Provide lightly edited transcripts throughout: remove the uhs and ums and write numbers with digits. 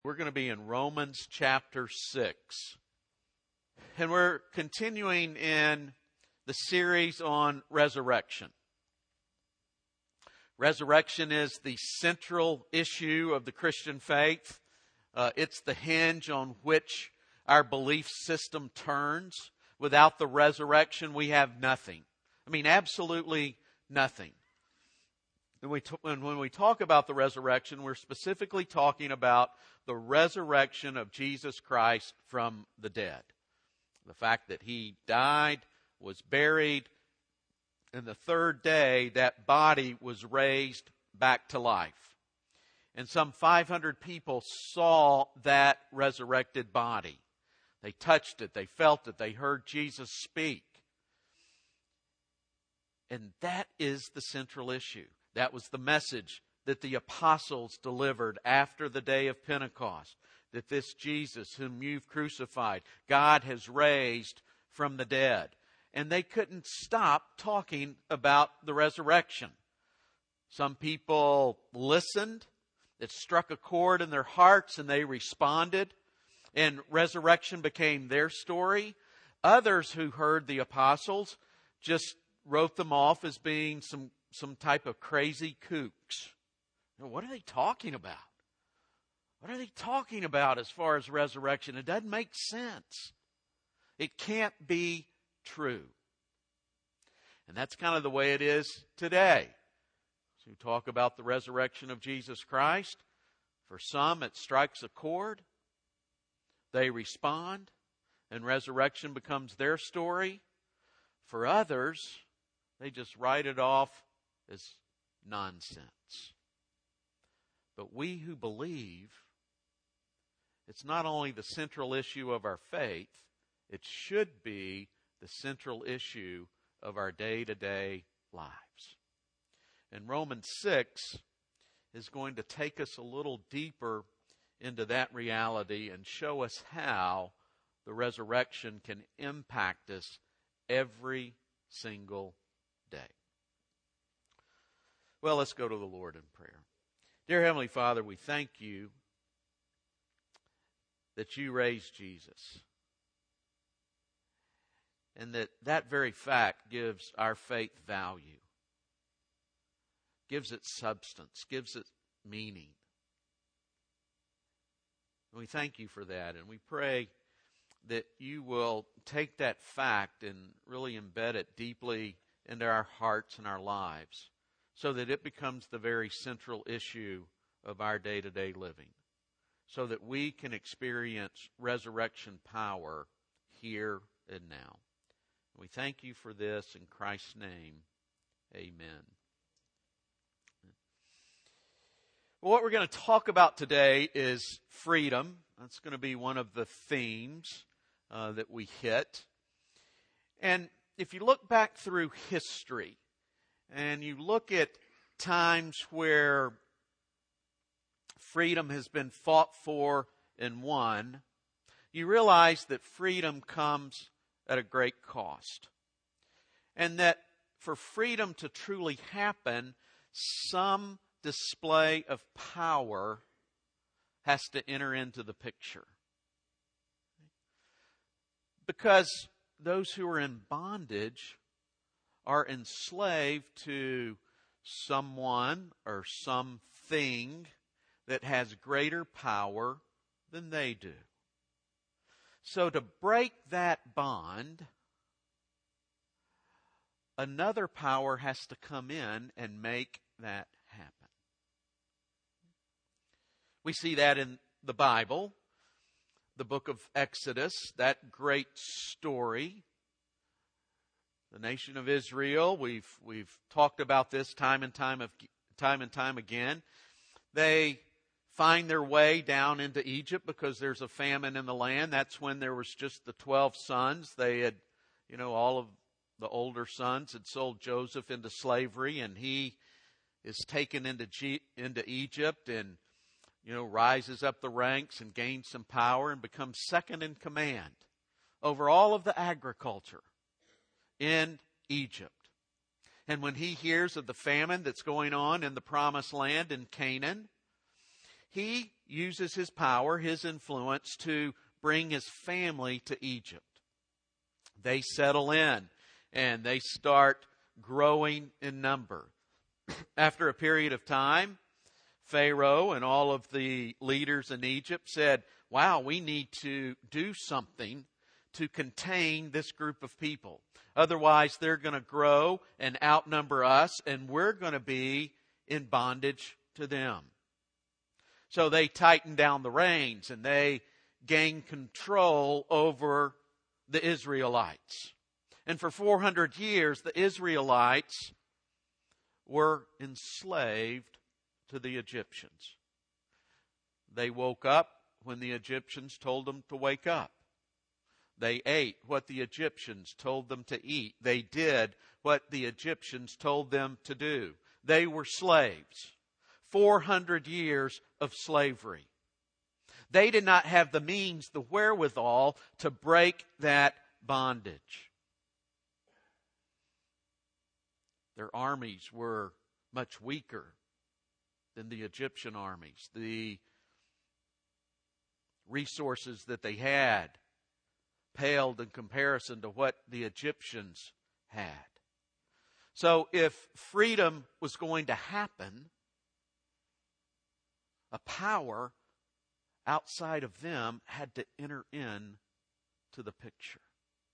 We're going to be in Romans chapter 6. And we're continuing in the series on resurrection. Resurrection is the central issue of the Christian faith. It's the hinge on which our belief system turns. Without the resurrection, we have nothing. I mean, absolutely nothing. When we talk about the resurrection, we're specifically talking about the resurrection of Jesus Christ from the dead. The fact that He died, was buried, and the third day that body was raised back to life. And some 500 people saw that resurrected body. They touched it, they felt it, they heard Jesus speak. And that is the central issue. That was the message that the apostles delivered after the day of Pentecost. That this Jesus whom you've crucified, God has raised from the dead. And they couldn't stop talking about the resurrection. Some people listened. It struck a chord in their hearts and they responded. And resurrection became their story. Others who heard the apostles just wrote them off as being some type of crazy kooks. What are they talking about? What are they talking about as far as resurrection? It doesn't make sense. It can't be true. And that's kind of the way it is today. So we talk about the resurrection of Jesus Christ. For some, it strikes a chord. They respond, and resurrection becomes their story. For others, they just write it off as nonsense. But we who believe, it's not only the central issue of our faith, it should be the central issue of our day-to-day lives. And Romans 6 is going to take us a little deeper into that reality and show us how the resurrection can impact us every single day. Well, let's go to the Lord in prayer. Dear Heavenly Father, we thank you that you raised Jesus. And that very fact gives our faith value, gives it substance, gives it meaning. And we thank you for that, and we pray that you will take that fact and really embed it deeply into our hearts and our lives so that it becomes the very central issue of our day-to-day living, so that we can experience resurrection power here and now. We thank you for this in Christ's name. Amen. Well, what we're going to talk about today is freedom. That's going to be one of the themes that we hit. And if you look back through history and you look at times where freedom has been fought for and won, you realize that freedom comes at a great cost. And that for freedom to truly happen, some display of power has to enter into the picture. Because those who are in bondage are enslaved to someone or something that has greater power than they do. So to break that bond, another power has to come in and make that happen. We see that in the Bible, the book of Exodus, that great story. The nation of Israel, we've talked about this time and time again. They find their way down into Egypt because there's a famine in the land. That's when there was just the 12 sons. They had, all of the older sons had sold Joseph into slavery, and he is taken into Egypt and, rises up the ranks and gains some power and becomes second in command over all of the agriculture in Egypt. And when he hears of the famine that's going on in the promised land in Canaan, he uses his power, his influence, to bring his family to Egypt. They settle in and they start growing in number. After a period of time, Pharaoh and all of the leaders in Egypt said, wow, we need to do something to contain this group of people. Otherwise, they're going to grow and outnumber us, and we're going to be in bondage to them. So they tightened down the reins, and they gained control over the Israelites. And for 400 years, the Israelites were enslaved to the Egyptians. They woke up when the Egyptians told them to wake up. They ate what the Egyptians told them to eat. They did what the Egyptians told them to do. They were slaves. 400 years of slavery. They did not have the means, the wherewithal to break that bondage. Their armies were much weaker than the Egyptian armies. The resources that they had paled in comparison to what the Egyptians had. So if freedom was going to happen, a power outside of them had to enter in to the picture.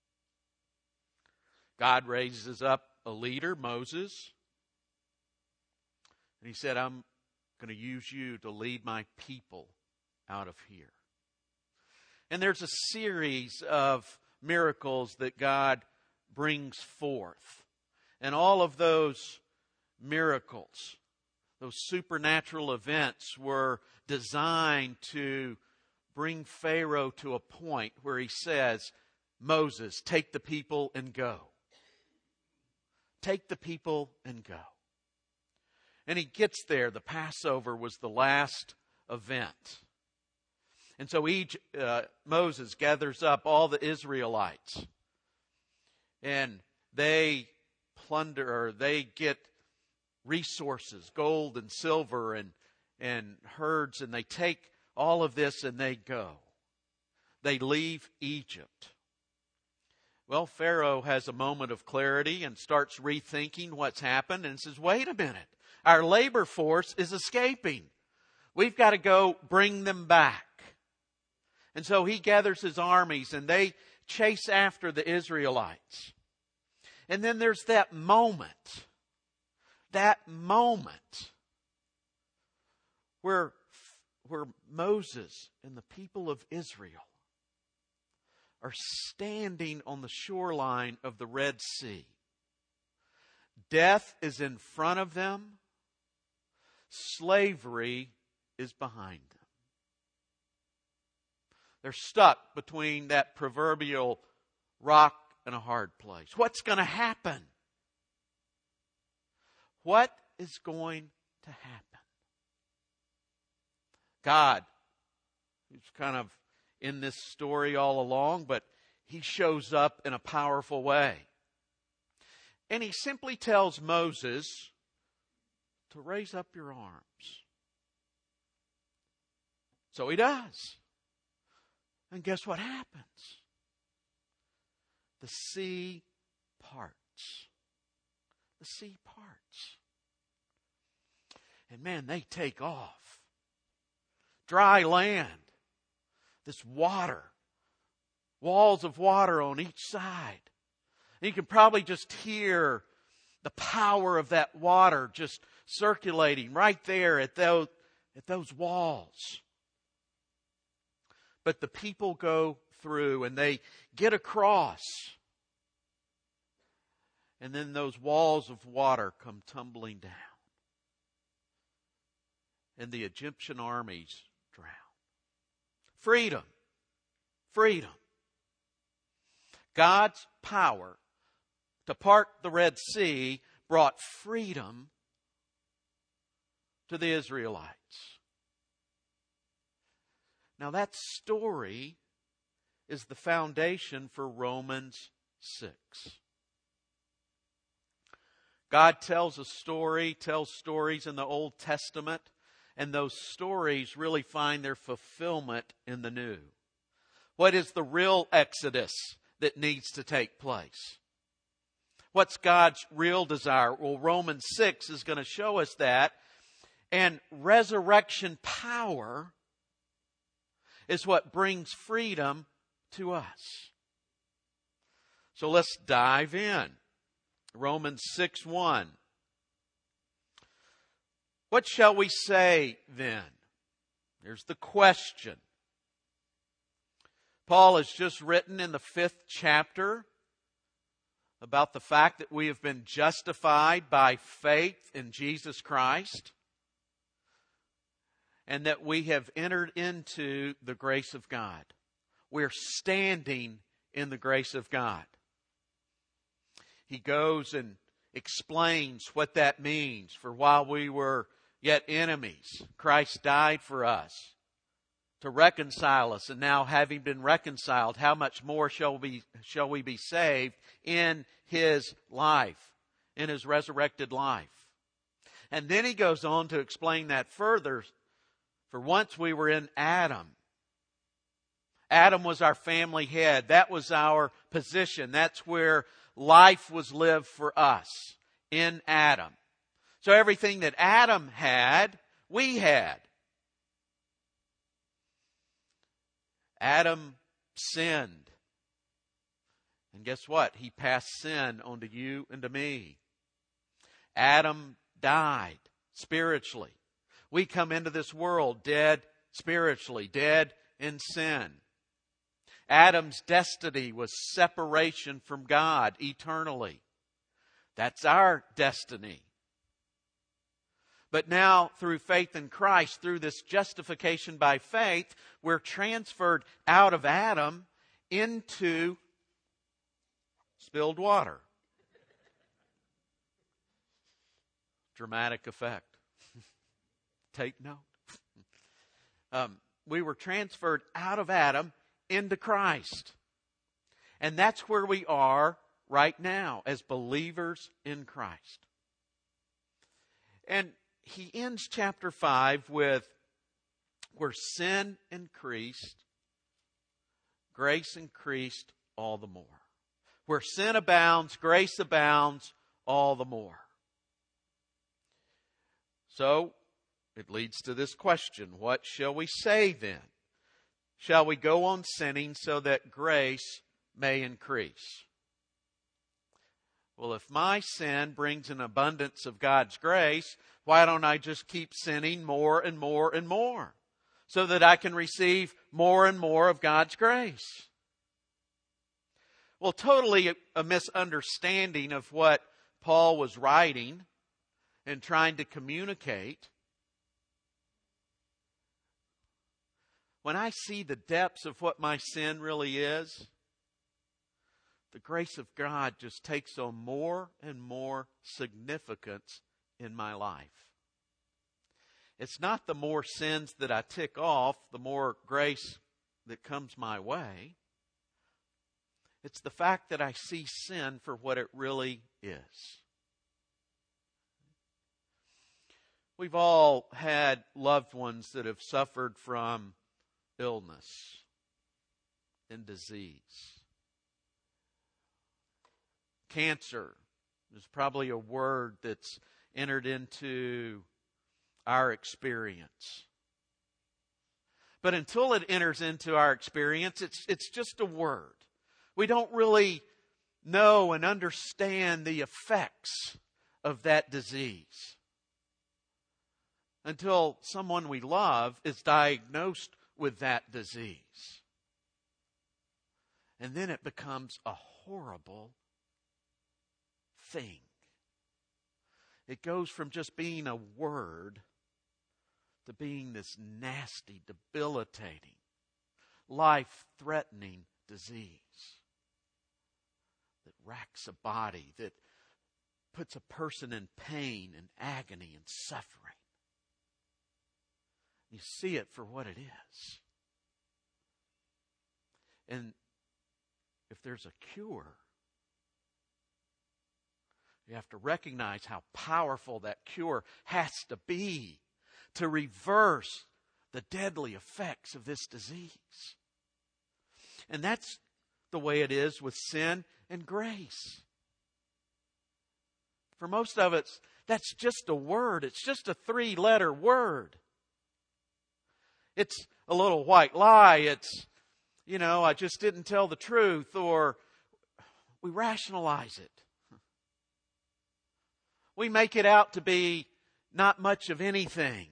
God raises up a leader, Moses, and he said, I'm going to use you to lead my people out of here. And there's a series of miracles that God brings forth. And all of those miracles, those supernatural events, were designed to bring Pharaoh to a point where he says, Moses, take the people and go. Take the people and go. And he gets there. The Passover was the last event. And so Moses gathers up all the Israelites. And they plunder, or they get resources, gold and silver and herds, and they take all of this and they go. They leave Egypt. Well, Pharaoh has a moment of clarity and starts rethinking what's happened and says, wait a minute, our labor force is escaping. We've got to go bring them back. And so he gathers his armies and they chase after the Israelites. And then there's that moment where Moses and the people of Israel are standing on the shoreline of the Red Sea. Death is in front of them. Slavery is behind them. They're stuck between that proverbial rock and a hard place. What's going to happen? What is going to happen? God, who's kind of in this story all along, but he shows up in a powerful way. And he simply tells Moses to raise up your arms. So he does. And guess what happens? The sea parts. The sea parts. And man, they take off. Dry land. This water. Walls of water on each side. And you can probably just hear the power of that water just circulating right there at those walls. But the people go through and they get across. And then those walls of water come tumbling down. And the Egyptian armies drown. Freedom. Freedom. God's power to part the Red Sea brought freedom to the Israelites. Now that story is the foundation for Romans 6. God tells stories in the Old Testament, And those stories really find their fulfillment in the new. What is the real exodus that needs to take place? What's God's real desire? Well, Romans 6 is going to show us that. And resurrection power is what brings freedom to us. So let's dive in. Romans 6:1. What shall we say then? Here's the question. Paul has just written in the 5th chapter about the fact that we have been justified by faith in Jesus Christ and that we have entered into the grace of God. We're standing in the grace of God. He goes and explains what that means. For while we were yet enemies, Christ died for us to reconcile us. And now, having been reconciled, how much more shall we be saved in His life, in His resurrected life? And then he goes on to explain that further. For once we were in Adam. Adam was our family head. That was our position. That's where life was lived for us, in Adam. So everything that Adam had, we had. Adam sinned. And guess what? He passed sin on to you and to me. Adam died spiritually. We come into this world dead spiritually, dead in sin. Adam's destiny was separation from God eternally. That's our destiny. But now, through faith in Christ, through this justification by faith, we're transferred out of Adam into spilled water. Dramatic effect. Take note. We were transferred out of Adam into Christ. And that's where we are right now as believers in Christ. And he ends chapter 5 with, where sin increased, grace increased all the more. Where sin abounds, grace abounds all the more. So, it leads to this question, what shall we say then? Shall we go on sinning so that grace may increase? Well, if my sin brings an abundance of God's grace, why don't I just keep sinning more and more and more so that I can receive more and more of God's grace? Well, totally a misunderstanding of what Paul was writing and trying to communicate. When I see the depths of what my sin really is, the grace of God just takes on more and more significance in my life. It's not the more sins that I tick off, the more grace that comes my way. It's the fact that I see sin for what it really is. We've all had loved ones that have suffered from illness and disease. Cancer is probably a word that's entered into our experience. But until it enters into our experience, it's just a word. We don't really know and understand the effects of that disease until someone we love is diagnosed with that disease. And then it becomes a horrible thing. It goes from just being a word to being this nasty, debilitating, life-threatening disease that racks a body, that puts a person in pain and agony and suffering. You see it for what it is. And if there's a cure, you have to recognize how powerful that cure has to be to reverse the deadly effects of this disease. And that's the way it is with sin and grace. For most of us, that's just a word. It's just a 3-letter word. It's a little white lie. It's, I just didn't tell the truth, or we rationalize it. We make it out to be not much of anything.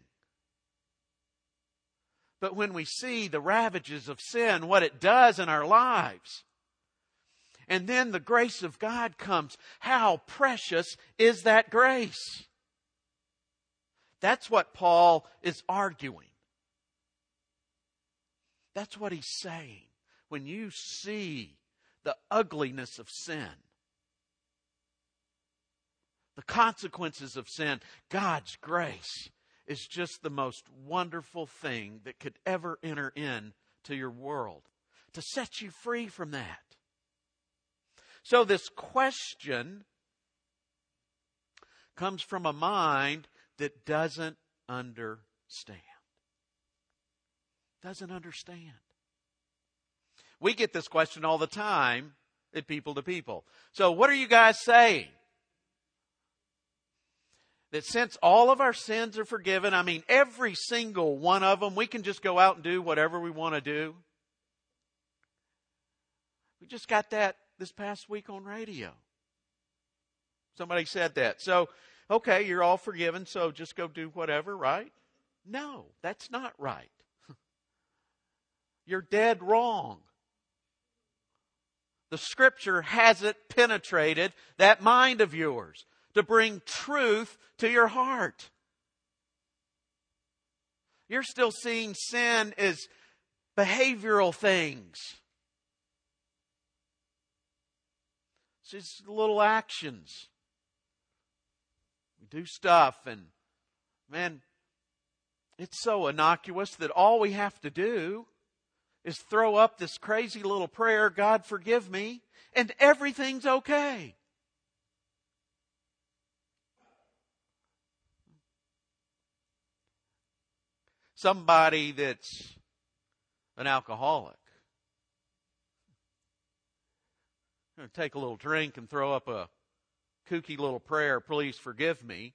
But when we see the ravages of sin, what it does in our lives, and then the grace of God comes, how precious is that grace? That's what Paul is arguing. That's what he's saying. When you see the ugliness of sin, the consequences of sin, God's grace is just the most wonderful thing that could ever enter into your world to set you free from that. So this question comes from a mind that doesn't understand. Doesn't understand. We get this question all the time at People to People. So what are you guys saying? That since all of our sins are forgiven, every single one of them, we can just go out and do whatever we want to do? We just got that this past week on radio. Somebody said that. So, okay, you're all forgiven, so just go do whatever, right? No, that's not right. You're dead wrong. The Scripture hasn't penetrated that mind of yours to bring truth to your heart. You're still seeing sin as behavioral things. It's just little actions. We do stuff and, man, it's so innocuous that all we have to do is throw up this crazy little prayer, God forgive me, and everything's okay. Somebody that's an alcoholic, going to take a little drink and throw up a kooky little prayer, please forgive me,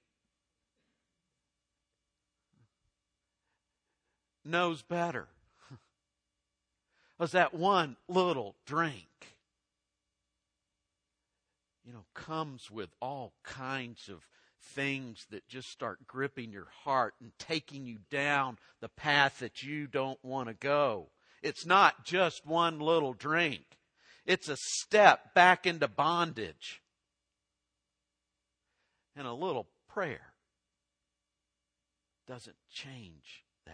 knows better. Because that one little drink, comes with all kinds of things that just start gripping your heart and taking you down the path that you don't want to go. It's not just one little drink. It's a step back into bondage. And a little prayer doesn't change that.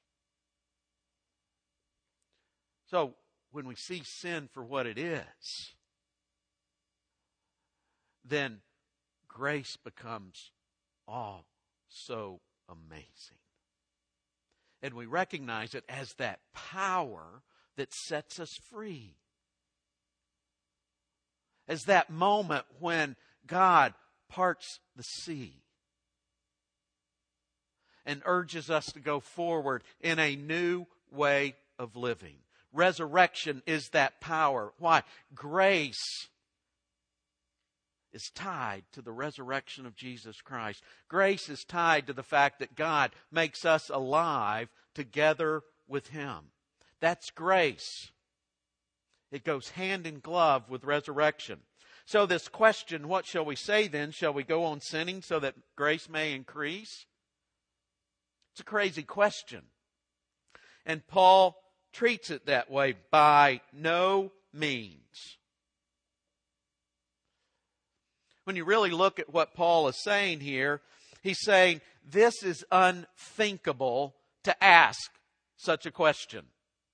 So, when we see sin for what it is, then grace becomes so amazing. And we recognize it as that power that sets us free. As that moment when God parts the sea and urges us to go forward in a new way of living. Resurrection is that power. Why? Grace is tied to the resurrection of Jesus Christ. Grace is tied to the fact that God makes us alive together with Him. That's grace. It goes hand in glove with resurrection. So this question, what shall we say then? Shall we go on sinning so that grace may increase? It's a crazy question. And Paul treats it that way. By no means. When you really look at what Paul is saying here, he's saying this is unthinkable to ask such a question.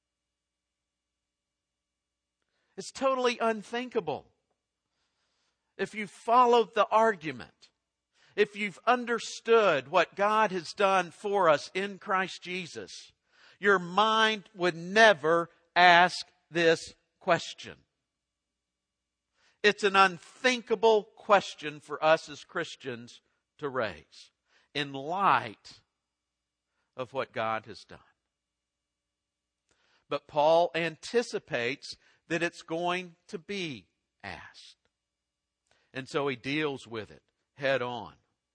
It's totally unthinkable. If you followed the argument, if you've understood what God has done for us in Christ Jesus, your mind would never ask this question. It's an unthinkable question for us as Christians to raise in light of what God has done. But Paul anticipates that it's going to be asked. And so he deals with it head on.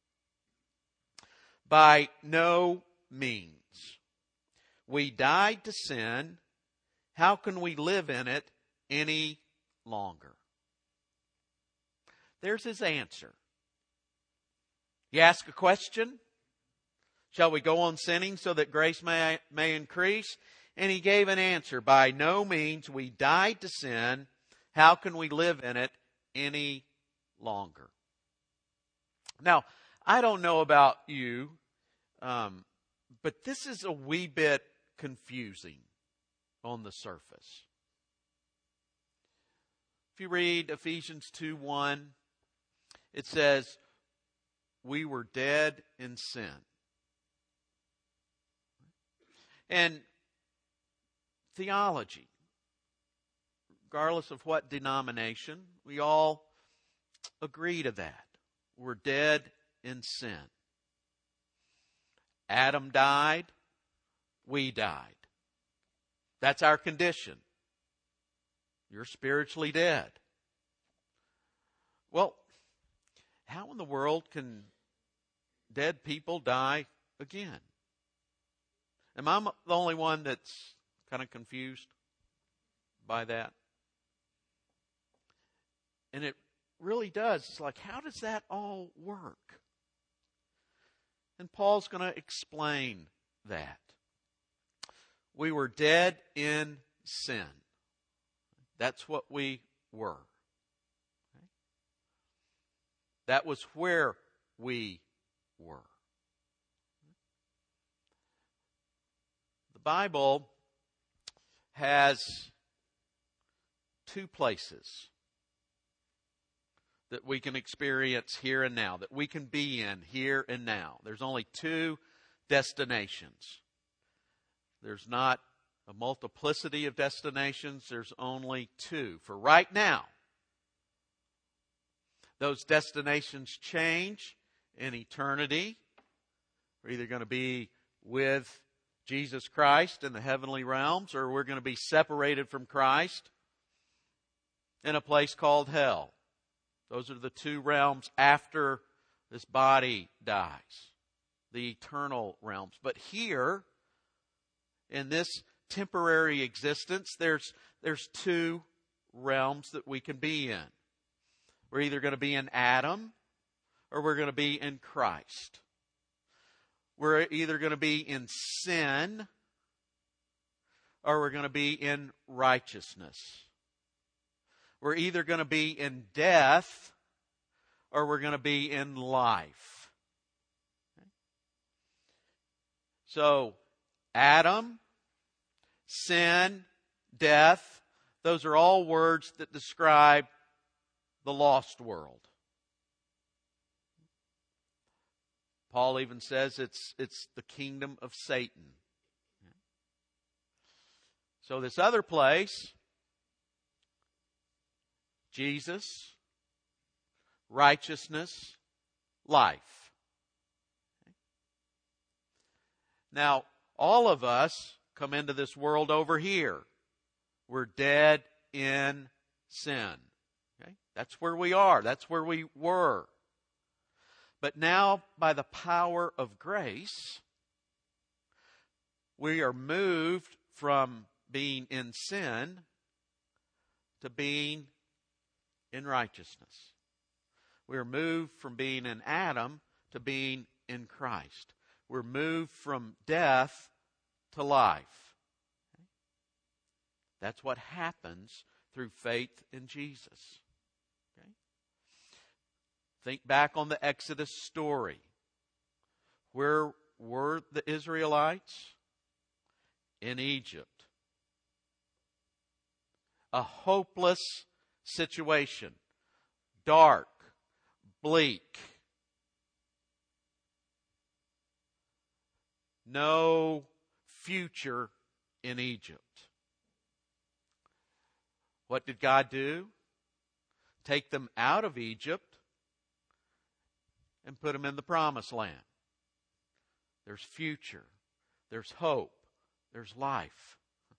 By no means. We died to sin. How can we live in it any longer? There's his answer. You ask a question. Shall we go on sinning so that grace may increase? And he gave an answer. By no means. We died to sin. How can we live in it any longer? Now, I don't know about you, but this is a wee bit confusing on the surface. If you read Ephesians 2:1, it says, we were dead in sin. And theology, regardless of what denomination, we all agree to that. We're dead in sin. Adam died, we died. That's our condition. You're spiritually dead. Well, how in the world can dead people die again? Am I the only one that's kind of confused by that? And it really does. It's like, how does that all work? And Paul's going to explain that. We were dead in sin. That's what we were. That was where we were. The Bible has two places that we can experience here and now, that we can be in here and now. There's only two destinations. There's not a multiplicity of destinations. There's only two. For right now, those destinations change in eternity. We're either going to be with Jesus Christ in the heavenly realms, or we're going to be separated from Christ in a place called hell. Those are the two realms after this body dies, the eternal realms. But here, in this temporary existence, there's two realms that we can be in. We're either going to be in Adam or we're going to be in Christ. We're either going to be in sin or we're going to be in righteousness. We're either going to be in death or we're going to be in life. Okay? So, Adam, sin, death, those are all words that describe the lost world. Paul even says it's the kingdom of Satan. So this other place, Jesus, righteousness, life. Now, all of us come into this world over here. We're dead in sin. Okay? That's where we are. That's where we were. But now, by the power of grace, we are moved from being in sin to being in righteousness. We are moved from being in Adam to being in Christ. We're moved from death to life. Okay? That's what happens through faith in Jesus. Okay? Think back on the Exodus story. Where were the Israelites? In Egypt. A hopeless situation. Dark. Bleak. No future in Egypt. What did God do? Take them out of Egypt and put them in the promised land. There's future. there's hope, there's life.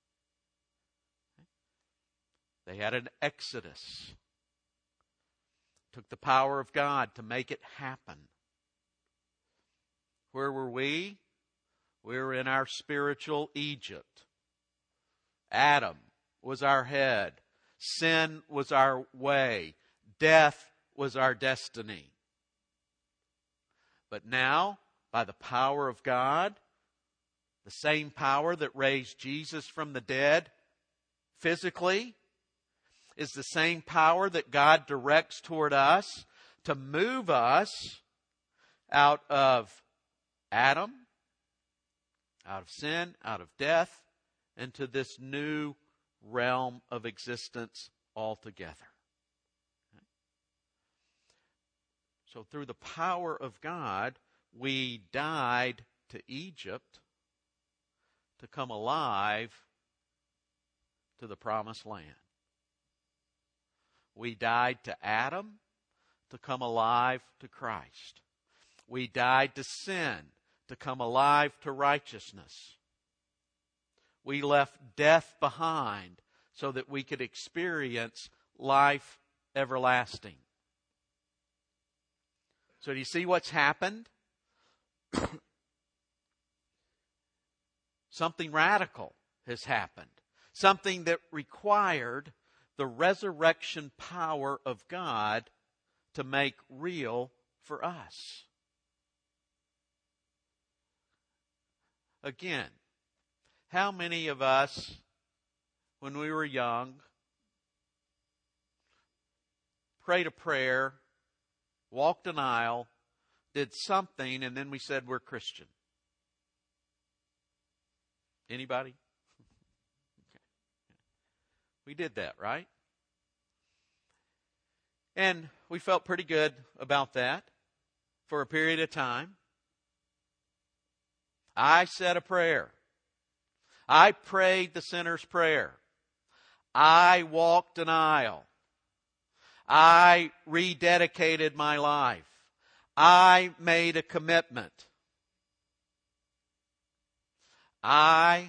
They had an exodus. Took the power of God to make it happen. Where were we? We were in our spiritual Egypt. Adam was our head. Sin was our way. Death was our destiny. But now, by the power of God, the same power that raised Jesus from the dead physically, is the same power that God directs toward us to move us out of Adam, out of sin, out of death, into this new realm of existence altogether. So through the power of God, we died to Egypt to come alive to the promised land. We died to Adam to come alive to Christ. We died to sin to come alive to righteousness. We left death behind so that we could experience life everlasting. So do you see what's happened? Something radical has happened. Something that required the resurrection power of God to make real for us. Again, how many of us, when we were young, prayed a prayer, walked an aisle, did something, and then we said we're Christian? Anybody? We did that, right? And we felt pretty good about that for a period of time. I said a prayer. I prayed the sinner's prayer. I walked an aisle. I rededicated my life. I made a commitment. I.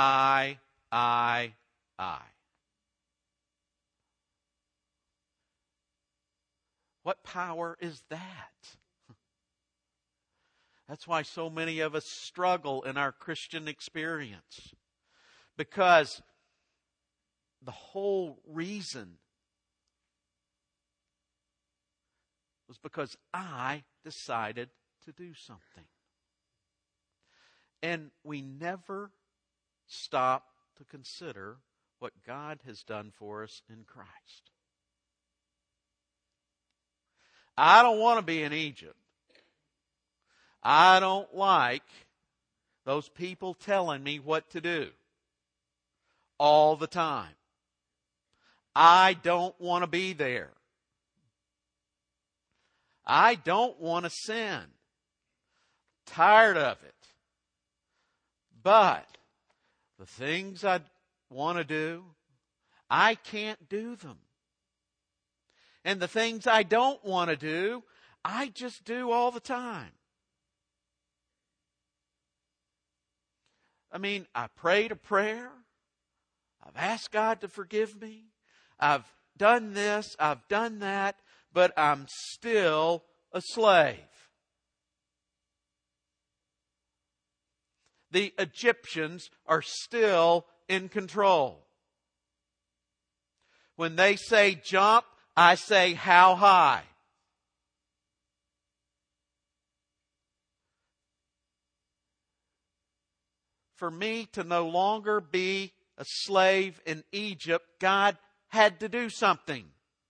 What power is that? That's why so many of us struggle in our Christian experience. Because the whole reason was because I decided to do something. And we never stop to consider what God has done for us in Christ. I don't want to be in Egypt. I don't like those people telling me what to do all the time. I don't want to be there. I don't want to sin. Tired of it. But the things I want to do, I can't do them. And the things I don't want to do, I just do all the time. I mean, I prayed a prayer. I've asked God to forgive me. I've done this, I've done that, but I'm still a slave. The Egyptians are still in control. When they say jump, I say how high? For me to no longer be a slave in Egypt, God had to do something.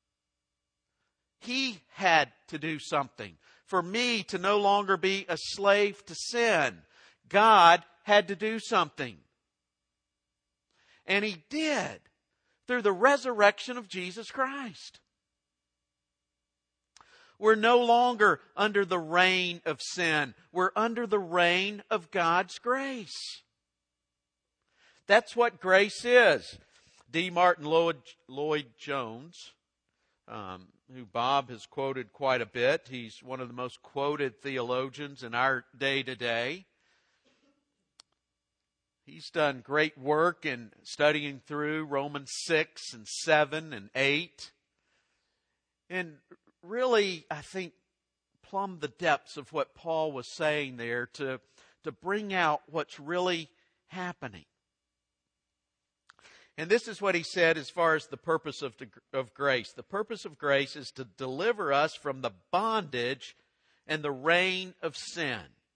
He had to do something. For me to no longer be a slave to sin, God had to do something. And He did through the resurrection of Jesus Christ. We're no longer under the reign of sin. We're under the reign of God's grace. That's what grace is. D. Martin Lloyd-Jones, who Bob has quoted quite a bit. He's one of the most quoted theologians in our day today. He's done great work in studying through Romans 6 and 7 and 8. And really, I think, plumb the depths of what Paul was saying there to bring out what's really happening. And this is what he said as far as the purpose of grace. The purpose of grace is to deliver us from the bondage and the reign of sin.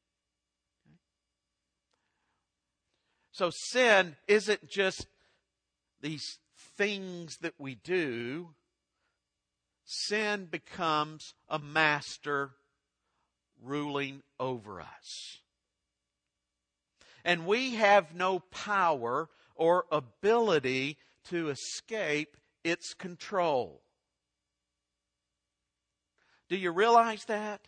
So sin isn't just these things that we do. Sin becomes a master ruling over us. And we have no power or ability to escape its control. Do you realize that?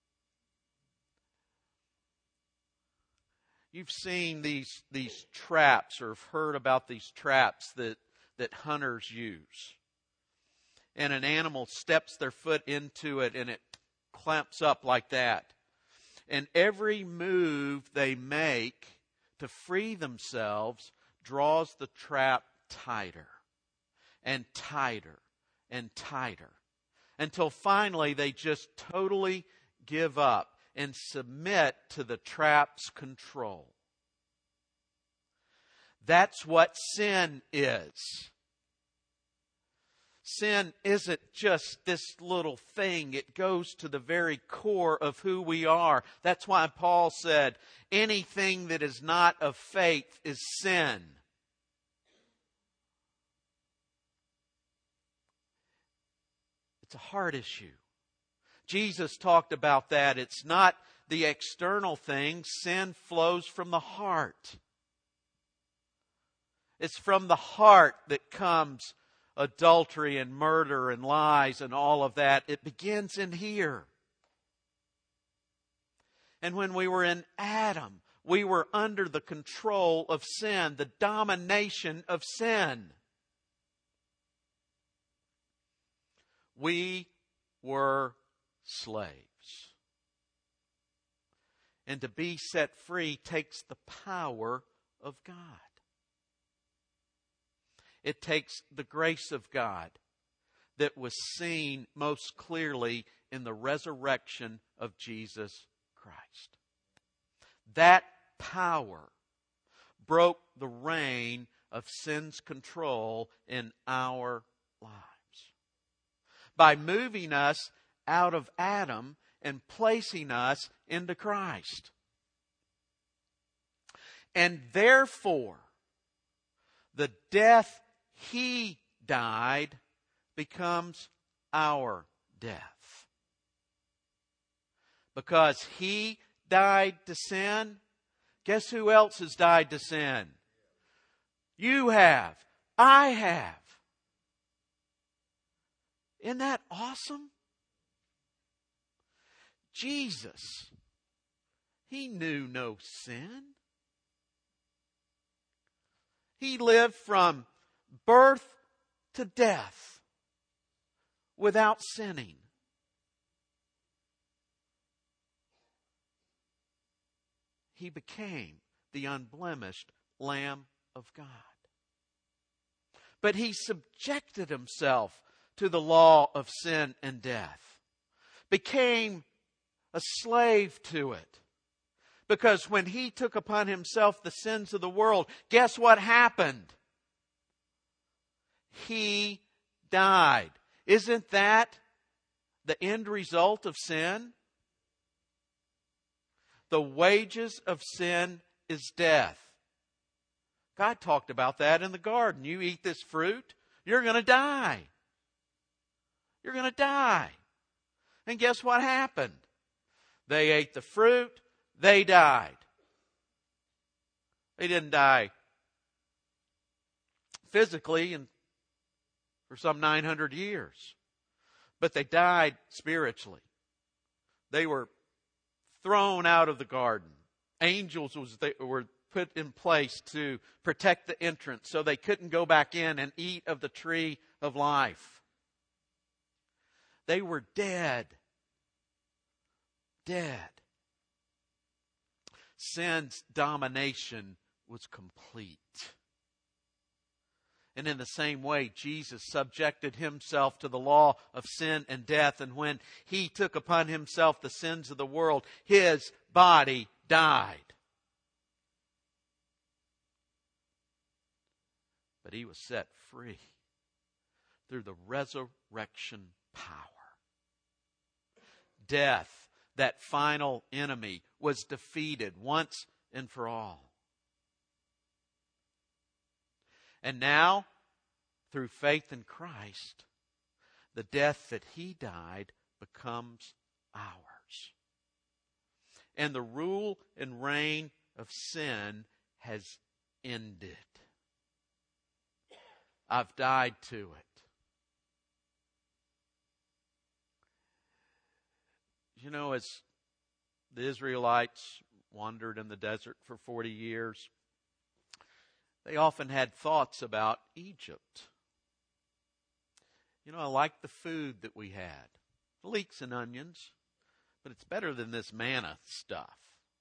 You've seen these traps or have heard about these traps that hunters use. And an animal steps their foot into it and it clamps up like that. And every move they make to free themselves draws the trap tighter and tighter and tighter until finally they just totally give up and submit to the trap's control. That's what sin is. Sin isn't just this little thing. It goes to the very core of who we are. That's why Paul said, anything that is not of faith is sin. It's a heart issue. Jesus talked about that. It's not the external thing. Sin flows from the heart. It's from the heart that comes adultery and murder and lies and all of that. It begins in here. And when we were in Adam, we were under the control of sin, the domination of sin. We were slaves. And to be set free takes the power of God. It takes the grace of God that was seen most clearly in the resurrection of Jesus Christ. That power broke the reign of sin's control in our lives by moving us out of Adam and placing us into Christ. And therefore, the death He died becomes our death. Because He died to sin, guess who else has died to sin? You have. I have. Isn't that awesome? Jesus, He knew no sin. He lived from birth to death without sinning. He became the unblemished Lamb of God. But He subjected Himself to the law of sin and death, became a slave to it. Because when He took upon Himself the sins of the world, guess what happened? He died. Isn't that the end result of sin? The wages of sin is death. God talked about that in the garden. You eat this fruit, you're going to die. You're going to die. And guess what happened? They ate the fruit, they died. They didn't die physically for some 900 years. But they died spiritually. They were thrown out of the garden. Angels were put in place to protect the entrance so they couldn't go back in and eat of the tree of life. They were dead. Dead. Sin's domination was complete. And in the same way, Jesus subjected himself to the law of sin and death. And when he took upon himself the sins of the world, his body died. But he was set free through the resurrection power. Death, that final enemy, was defeated once and for all. And now, through faith in Christ, the death that he died becomes ours. And the rule and reign of sin has ended. I've died to it. You know, as the Israelites wandered in the desert for 40 years, they often had thoughts about Egypt. You know, I like the food that we had. Leeks and onions. But it's better than this manna stuff.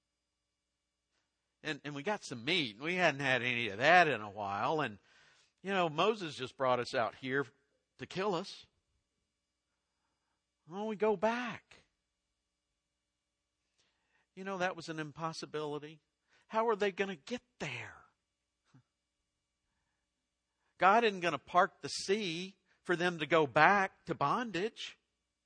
And we got some meat. We hadn't had any of that in a while. And, you know, Moses just brought us out here to kill us. Well, we go back. You know, that was an impossibility. How are they going to get there? God isn't going to part the sea for them to go back to bondage.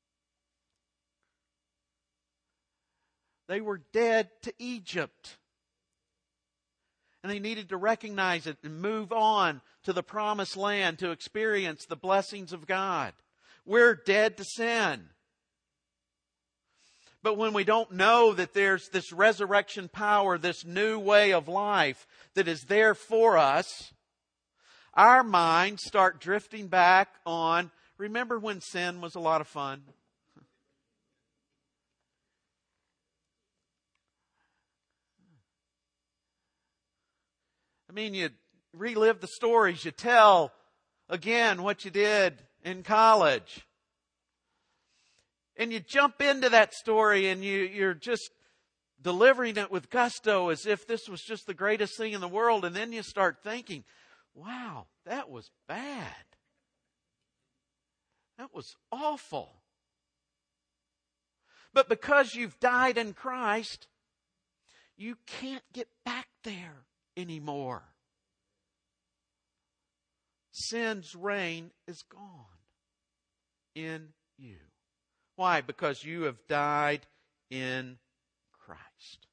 They were dead to Egypt. And they needed to recognize it and move on to the promised land to experience the blessings of God. We're dead to sin. But when we don't know that there's this resurrection power, this new way of life that is there for us, our minds start drifting back on, remember when sin was a lot of fun? I mean, you relive the stories, you tell again what you did in college. And you jump into that story and you're just delivering it with gusto as if this was just the greatest thing in the world. And then you start thinking, wow, that was bad. That was awful. But because you've died in Christ, you can't get back there anymore. Sin's reign is gone in you. Why? Because you have died in Christ.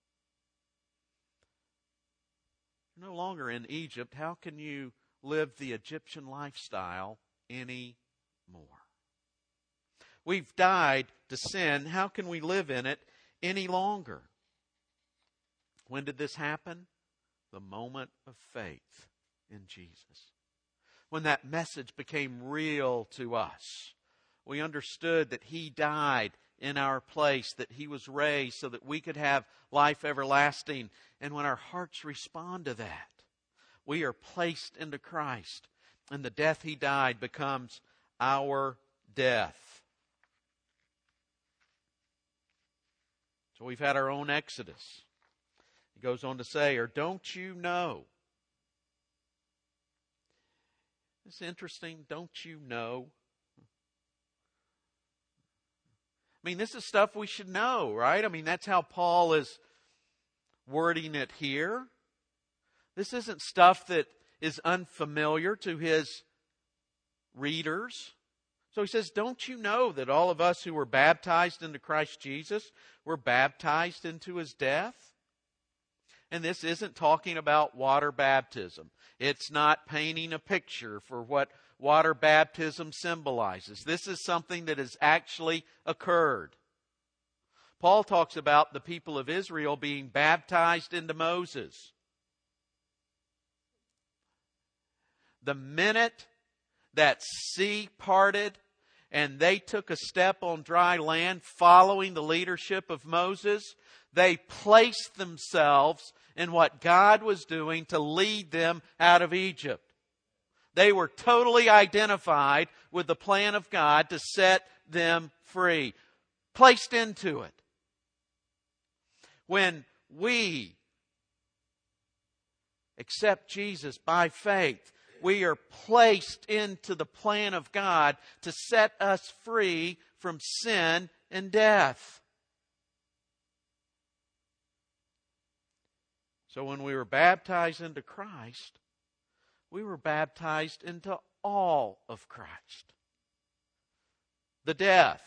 You're no longer in Egypt. How can you live the Egyptian lifestyle anymore? We've died to sin. How can we live in it any longer? When did this happen? The moment of faith in Jesus. When that message became real to us. We understood that He died in our place, that He was raised so that we could have life everlasting. And when our hearts respond to that, we are placed into Christ. And the death He died becomes our death. So we've had our own Exodus. He goes on to say, or don't you know? It's interesting, don't you know? I mean, this is stuff we should know, right? I mean, that's how Paul is wording it here. This isn't stuff that is unfamiliar to his readers. So he says, don't you know that all of us who were baptized into Christ Jesus were baptized into His death? And this isn't talking about water baptism. It's not painting a picture for what water baptism symbolizes. This is something that has actually occurred. Paul talks about the people of Israel being baptized into Moses. The minute that sea parted and they took a step on dry land following the leadership of Moses, they placed themselves in what God was doing to lead them out of Egypt. They were totally identified with the plan of God to set them free. Placed into it. When we accept Jesus by faith, we are placed into the plan of God to set us free from sin and death. So when we were baptized into Christ, we were baptized into all of Christ. The death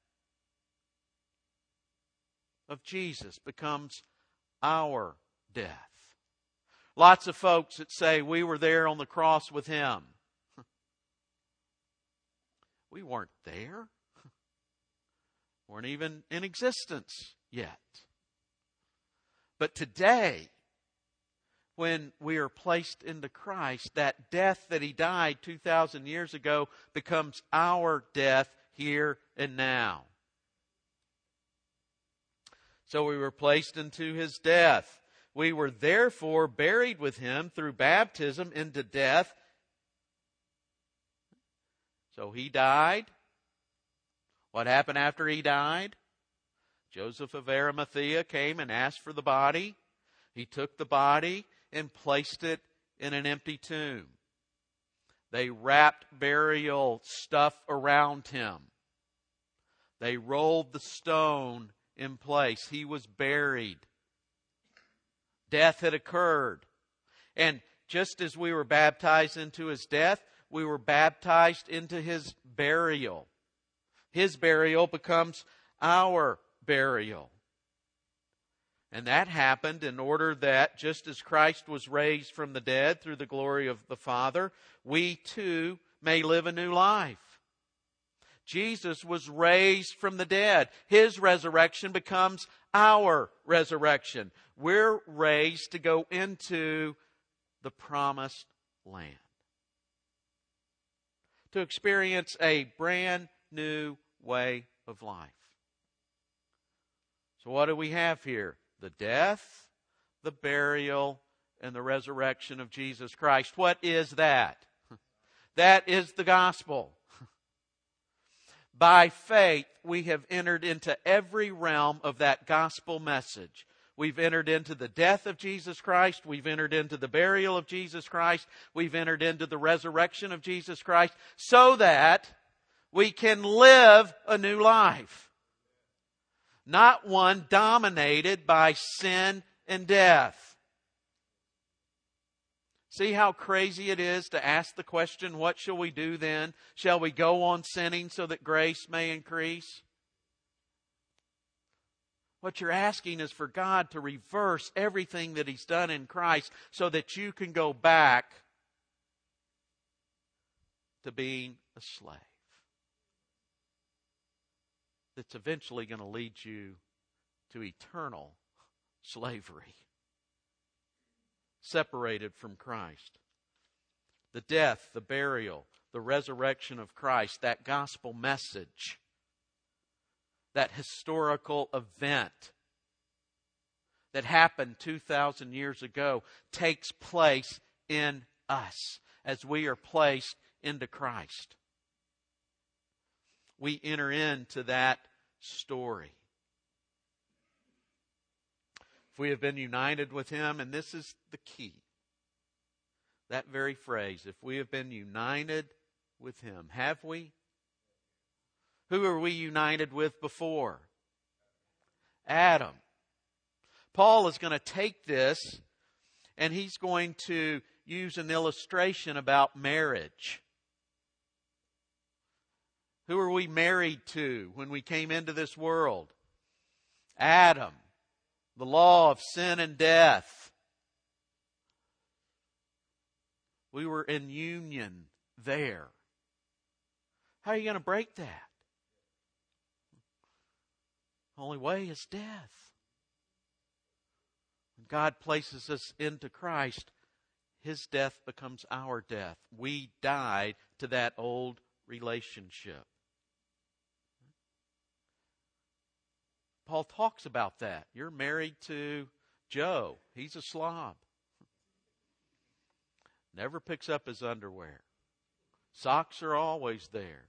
of Jesus becomes our death. Lots of folks that say we were there on the cross with Him. We weren't there. Weren't even in existence yet. But today, when we are placed into Christ, that death that He died 2,000 years ago becomes our death here and now. So we were placed into His death. We were therefore buried with Him through baptism into death. So He died. What happened after He died? Joseph of Arimathea came and asked for the body. He took the body and placed it in an empty tomb. They wrapped burial stuff around Him. They rolled the stone in place. He was buried. Death had occurred. And just as we were baptized into His death, we were baptized into His burial. His burial becomes our burial. And that happened in order that, just as Christ was raised from the dead through the glory of the Father, we too may live a new life. Jesus was raised from the dead. His resurrection becomes our resurrection. We're raised to go into the promised land, to experience a brand new way of life. So what do we have here? The death, the burial, and the resurrection of Jesus Christ. What is that? That is the gospel. By faith, we have entered into every realm of that gospel message. We've entered into the death of Jesus Christ. We've entered into the burial of Jesus Christ. We've entered into the resurrection of Jesus Christ so that we can live a new life. Not one dominated by sin and death. See how crazy it is to ask the question, what shall we do then? Shall we go on sinning so that grace may increase? What you're asking is for God to reverse everything that He's done in Christ so that you can go back to being a slave. That's eventually going to lead you to eternal slavery. Separated from Christ. The death, the burial, the resurrection of Christ, that gospel message, that historical event that happened 2,000 years ago takes place in us as we are placed into Christ. We enter into that story. If we have been united with Him, and this is the key, that very phrase, if we have been united with Him, have we? Who were we united with before? Adam. Paul is going to take this and he's going to use an illustration about marriage. Who are we married to when we came into this world? Adam. The law of sin and death. We were in union there. How are you going to break that? The only way is death. When God places us into Christ, His death becomes our death. We died to that old relationship. Paul talks about that. You're married to Joe. He's a slob. Never picks up his underwear. Socks are always there.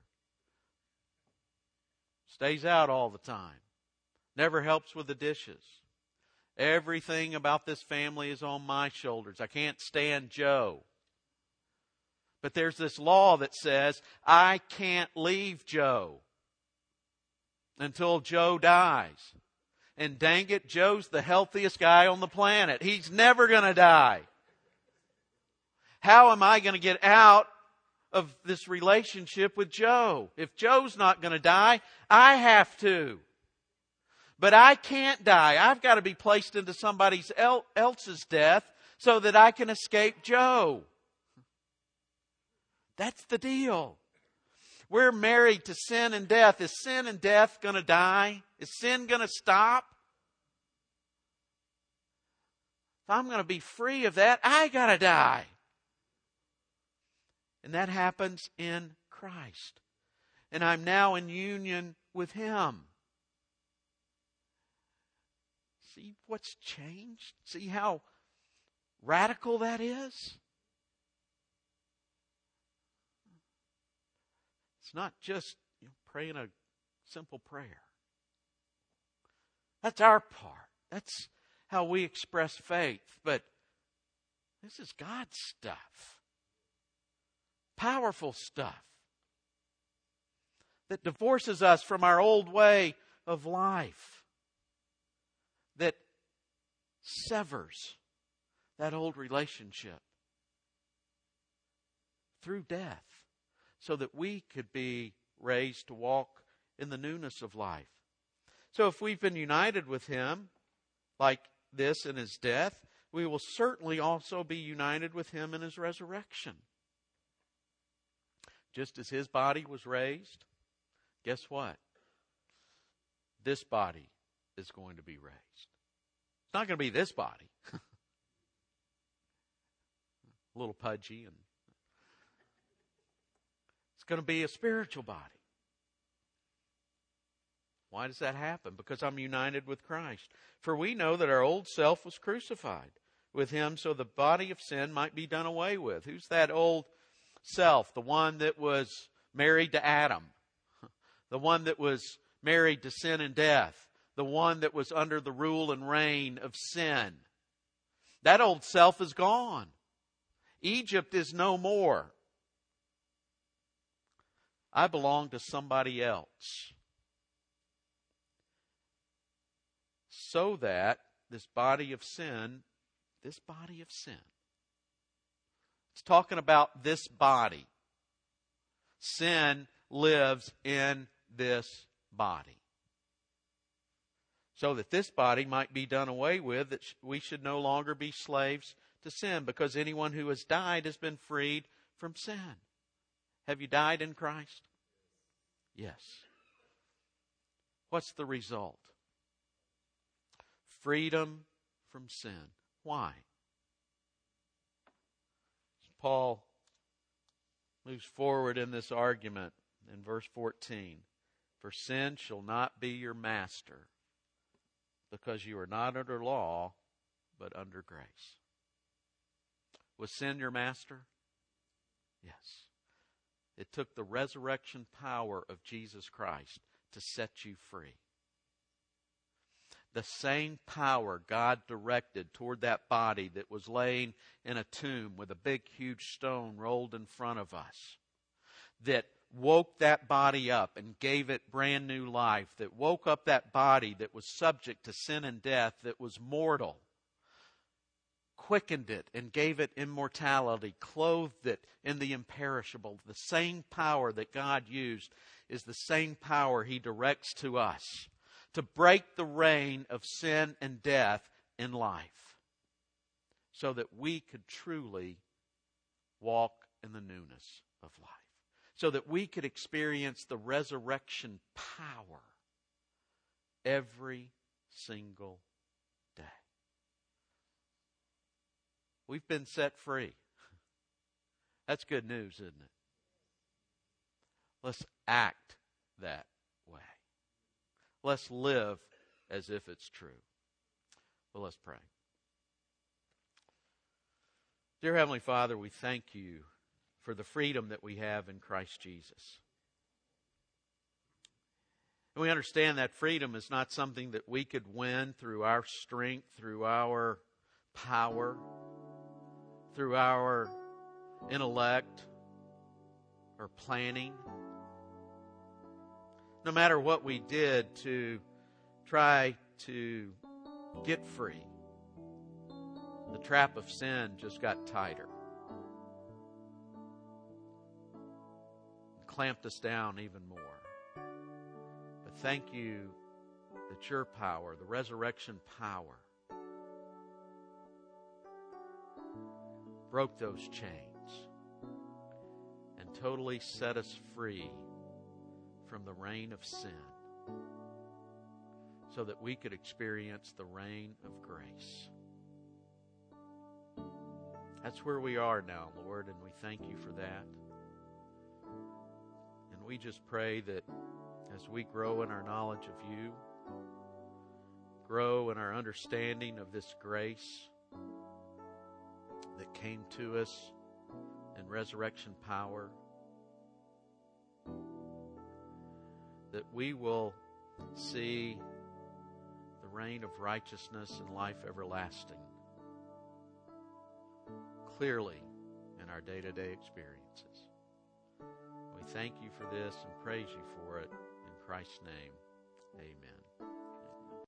Stays out all the time. Never helps with the dishes. Everything about this family is on my shoulders. I can't stand Joe. But there's this law that says I can't leave Joe until Joe dies. And dang it, Joe's the healthiest guy on the planet. He's never going to die. How am I going to get out of this relationship with Joe? If Joe's not going to die, I have to. But I can't die. I've got to be placed into somebody else's death so that I can escape Joe. That's the deal. We're married to sin and death. Is sin and death going to die? Is sin going to stop? If I'm going to be free of that, I got to die. And that happens in Christ. And I'm now in union with Him. See what's changed? See how radical that is? It's not just praying a simple prayer. That's our part. That's how we express faith. But this is God's stuff. Powerful stuff. That divorces us from our old way of life. That severs that old relationship through death, so that we could be raised to walk in the newness of life. So if we've been united with Him like this in His death, we will certainly also be united with Him in His resurrection. Just as His body was raised, guess what? This body is going to be raised. It's not going to be this body. A little pudgy, and it's going to be a spiritual body. Why does that happen? Because I'm united with Christ. For we know that our old self was crucified with Him so the body of sin might be done away with. Who's that old self? The one that was married to Adam. The one that was married to sin and death. The one that was under the rule and reign of sin. That old self is gone. Egypt is no more. I belong to somebody else. So that this body of sin, it's talking about this body. Sin lives in this body. So that this body might be done away with, that we should no longer be slaves to sin, because anyone who has died has been freed from sin. Have you died in Christ? Yes. What's the result? Freedom from sin. Why? Paul moves forward in this argument in verse 14. For sin shall not be your master, because you are not under law, but under grace. Was sin your master? Yes. It took the resurrection power of Jesus Christ to set you free. The same power God directed toward that body that was laying in a tomb with a big, huge stone rolled in front of us, that woke that body up and gave it brand new life, that woke up that body that was subject to sin and death, that was mortal, quickened it and gave it immortality, clothed it in the imperishable. The same power that God used is the same power He directs to us to break the reign of sin and death in life, so that we could truly walk in the newness of life, so that we could experience the resurrection power every single day. We've been set free. That's good news, isn't it? Let's act that way. Let's live as if it's true. Well, let's pray. Dear Heavenly Father, we thank You for the freedom that we have in Christ Jesus. And we understand that freedom is not something that we could win through our strength, through our power, through our intellect or planning. No matter what we did to try to get free, the trap of sin just got tighter. Clamped us down even more. But thank you that your power, the resurrection power, broke those chains and totally set us free from the reign of sin so that we could experience the reign of grace. That's where we are now, Lord, and we thank you for that. And we just pray that as we grow in our knowledge of you, grow in our understanding of this grace that came to us in resurrection power, that we will see the reign of righteousness and life everlasting clearly in our day-to-day experiences. We thank you for this and praise you for it. In Christ's name, amen.